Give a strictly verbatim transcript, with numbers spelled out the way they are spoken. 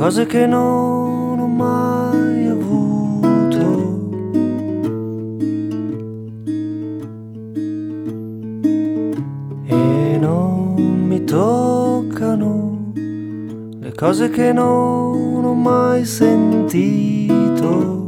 cose che non ho mai avuto. E non mi toccano le cose che non ho mai sentito.